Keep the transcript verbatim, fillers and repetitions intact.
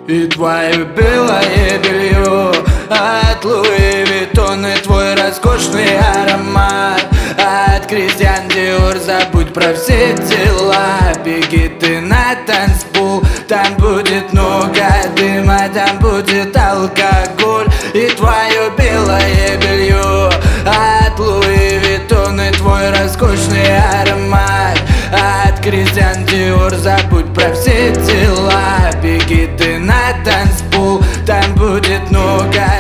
и твое белое белье от Луи Виттон и твой роскошный аромат от Кристиан Диор. Забудь про все дела, беги ты на танцпол. Там будет много дыма, там будет алкоголь и твое белое белье от Луи Виттон и твой роскошный аромат от Кристиан Диор. Забудь про все дела, беги ты на танцпол. Там будет много